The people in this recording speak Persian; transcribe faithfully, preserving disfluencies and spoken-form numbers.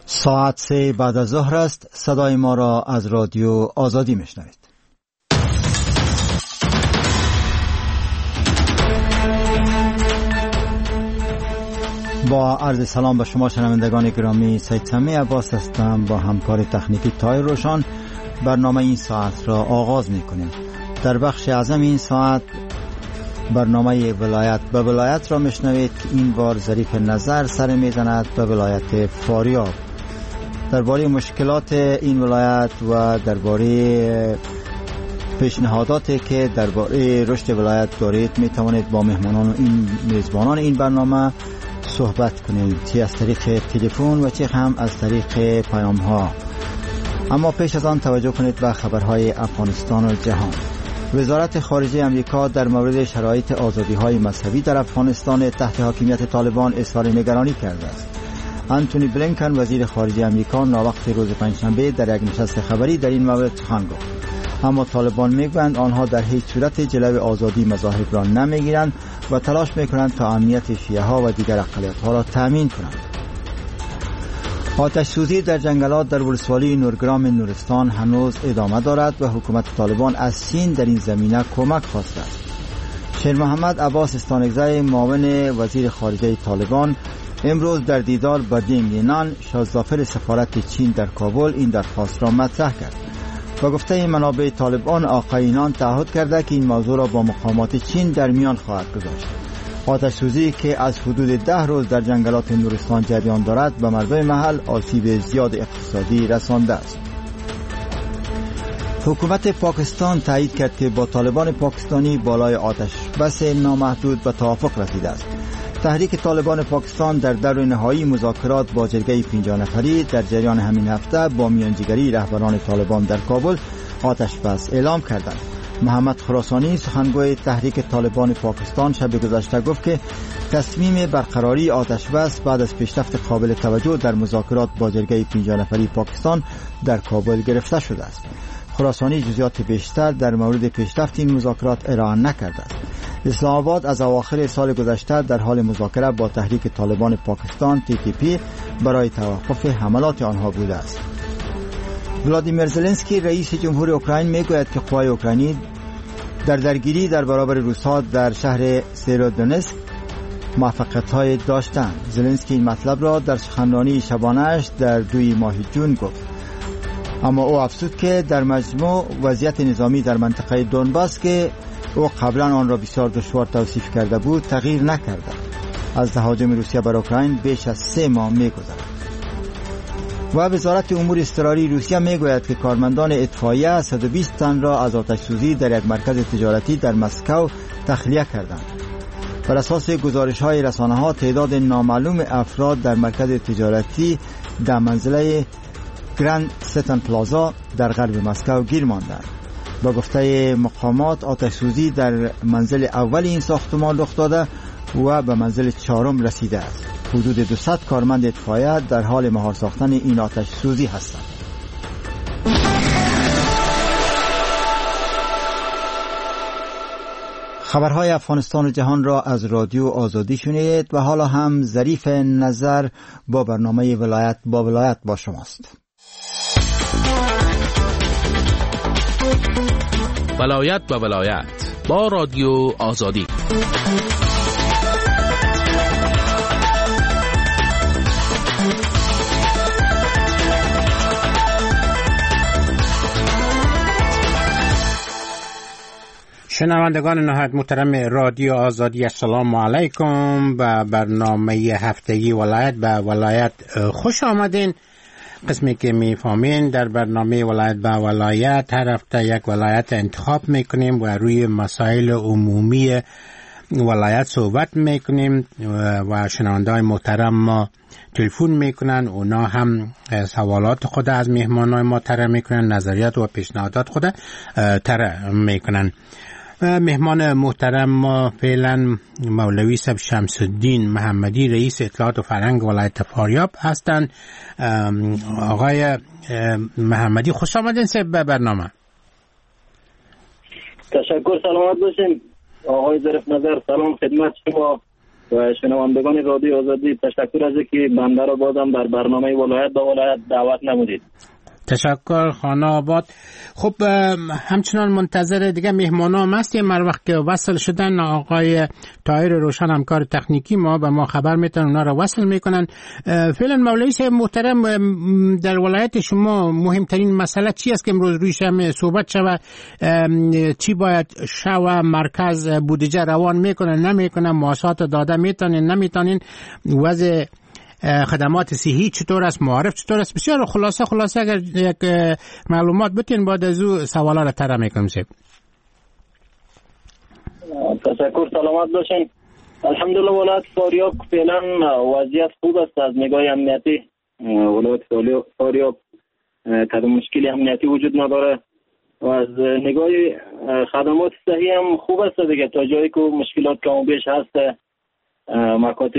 ساعت سه بعد از ظهر است. صدای ما را از رادیو آزادی میشنوید. با عرض سلام به شما شنوندگان گرامی، سید سمی عباس هستم. با همکار تکنیکی تایر روشان برنامه این ساعت را آغاز میکنیم. در بخش اعظم این ساعت برنامه ولایت به ولایت را میشنوید که این بار ظریف نظر سر میزند به ولایت فاریاب، درباره مشکلات این ولایت و درباره پیشنهاداتی که درباره رشد ولایت دارید می توانید با مهمانان این میزبانان این برنامه صحبت کنید، چه از طریق تلفن و چه هم از طریق پیام ها. اما پیش از آن توجه کنید به خبرهای افغانستان و جهان. وزارت خارجه امریکا در مورد شرایط آزادی های مذهبی در افغانستان تحت حاکمیت طالبان اظهار نگرانی کرده است. آنتونی بلینکن وزیر خارجه امریکا ناوقت روز پنجشنبه در یک نشست خبری در این مورد سخن گفت. اما طالبان میگویند آنها در هیچ صورت جلو آزادی مذاهب را نمیگیرند و تلاش میکنند تا امنیت شیعه ها و دیگر اقلیت ها را تامین کنند. آتش سوزی در جنگلات در ولسوالی نورگرام نورستان هنوز ادامه دارد و حکومت طالبان از چین در این زمینه کمک خواسته است. شیر محمد عباس استانگزی معاون وزیر خارجه طالبان امروز در دیدار با دینگ لینان شازدافر سفارت چین در کابل این درخواست را مطرح کرد و گفته منابع طالبان آقای لینان تعهد کرده که این موضوع را با مقامات چین در میان خواهد گذاشت. آتش سوزی که از حدود ده روز در جنگلات نورستان جریان دارد به مردم محل آسیب زیاد اقتصادی رسانده است. حکومت پاکستان تایید کرد که با طالبان پاکستانی بالای آتش بس نامحدود به توافق رسیده است. تحریک طالبان پاکستان در دور نهایی مذاکرات با جرگه پنجاه نفری در جریان همین هفته با میانجیگری رهبران طالبان در کابل آتش بس اعلام کردند. محمد خراسانی سخنگوی تحریک طالبان پاکستان شب گذشته گفت که تصمیم برقراری آتش بس بعد از پیشرفت قابل توجه در مذاکرات با جرگه پنجاه نفری پاکستان در کابل گرفته شده است. خراسانی جزئیات بیشتر در مورد پیشرفت این مذاکرات ارائه نکرده است. اسلام آباد از اواخر سال گذشته در حال مذاکره با تحریک طالبان پاکستان تی تی پی برای توقف حملات آنها بوده است. ولادیمیر زلنسکی رئیس جمهور اوکراین میگوید که قوای اوکراینی در درگیری در برابر روس‌ها در شهر سیرودونسک موفقیت‌های داشتند. زلنسکی این مطلب را در سخنرانی شبانه‌اش در دوی ماه جون گفت. اما او افزود که در مجموع وضعیت نظامی در منطقه دونباس که او قبلا آن را بسیار دشوار توصیف کرده بود تغییر نکرده. از تهاجم روسیه بر اوکراین بیش از سه ماه می‌گذرد. و وزارت امور اضطراری روسیه میگوید که کارمندان اطفائیه صد و بیست تن را از آتش سوزی در یک مرکز تجارتی در مسکو تخلیه کردند. بر اساس گزارش‌های رسانه‌ها تعداد نامعلوم افراد در مرکز تجارتی در منزله گراند ستن پلازا در غرب مسکو گیر ماندند. با گفته مقامات آتش سوزی در منزل اول این ساختمان رخ داده و به منزل چهارم رسیده است. حدود دویست کارمند اطفائیه در حال مهار ساختن این آتش سوزی هستند. خبرهای افغانستان و جهان را از رادیو آزادی شنید و حالا هم ظریف نظر با برنامه ولایت با ولایت با شماست. ولایت با ولایت با رادیو آزادی. شنوندگان نهایت محترم رادیو آزادی، السلام علیکم. و برنامه هفتگی ولایت به ولایت خوش آمدین. قسمی که میفهمین در برنامه ولایت به ولایت هر هفته یک ولایت انتخاب میکنیم و روی مسائل عمومی ولایت صحبت میکنیم و شنونده‌های محترم ما تلفن میکنن، اونا هم سوالات خود از مهمانای ما طرح میکنن، نظریات و پیشنهادات خود طرح میکنن. مهمان محترم ما فعلا مولوی صاحب شمس الدین محمدی رئیس اطلاعات و فرهنگ ولایت فاریاب هستند. آقای محمدی خوش آمدین سه به برنامه. تشکر، سلامت باشین. آقای ظریف نظر سلام خدمت شما و شنوندگان رادیو آزادی تشکر از اینکه بنده را بازم در برنامه ولایت به ولایت دعوت نمودید. تشکر خانه آباد. خب همچنان منتظر دیگه مهمانام هستیم. هر وقت که وصل شدن آقای طاهر روشن همکار تکنیکی ما به ما خبر میتن، اونا را وصل میکنن. فعلا مولوی صاحب محترم، در ولایت شما مهمترین مسئله چی است که امروز رویش هم صحبت شود؟ چی باید شوه؟ مرکز بودجه روان میکنه نمیکنه؟ معاشات داده میتونین نمیتونین؟ وضع خدمات صحی چطور است؟ معارف چطور است؟ بسیار خلاصه خلاصه اگر یک معلومات بتین بعد از او سوالا را طرح میکنم. سید تشکر، سلامت باشین. الحمدلله ولایت فاریاب فعلا وضعیت خوب است از نگاه امنیتی. ولایت فاریاب کدام مشکلی امنیتی وجود نداره و از نگاه خدمات صحی هم خوب است دیگه. تا جایی که مشکلات کم و بیش هست مکاتب